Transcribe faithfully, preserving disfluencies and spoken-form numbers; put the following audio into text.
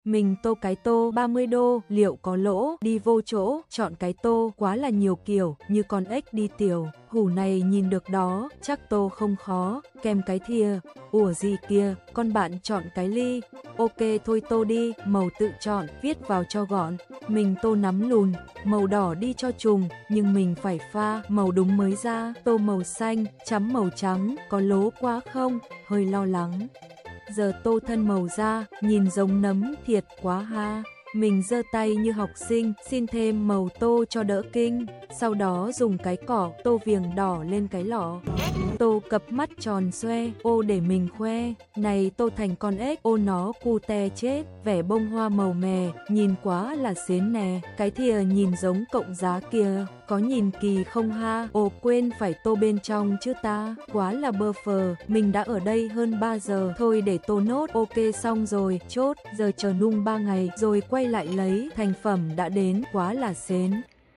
Mình tô cái tô ba mươi đô, liệu có lỗ, đi vô chỗ, chọn cái tô, quá là nhiều kiểu, như con ếch đi tiểu, hủ này nhìn được đó, chắc tô không khó, kèm cái thìa, ủa gì kia, con bạn chọn cái ly, ok thôi tô đi, màu tự chọn, viết vào cho gọn, mình tô nắm lùn, màu đỏ đi cho trùng, nhưng mình phải pha, màu đúng mới ra, tô màu xanh, chấm màu trắng, có lố quá không, hơi lo lắng. Giờ tô thân màu da, nhìn giống nấm thiệt quá ha. Mình giơ tay như học sinh, xin thêm màu tô cho đỡ kinh. Sau đó dùng cái cỏ tô viền đỏ lên cái lọ. Tô cặp mắt tròn xoe, ô để mình khoe. Này tô thành con ếch, ô nó cute chết. Vẻ bông hoa màu mè, nhìn quá là xến nè. Cái thìa nhìn giống cộng giá kia, có nhìn kỳ không ha? Ồ quên phải tô bên trong chứ ta. Quá là bơ phờ, mình đã ở đây hơn ba giờ. Thôi để tô nốt, ok xong rồi, chốt. Giờ chờ nung ba ngày, rồi quay lại lấy. Thành phẩm đã đến, quá là xến.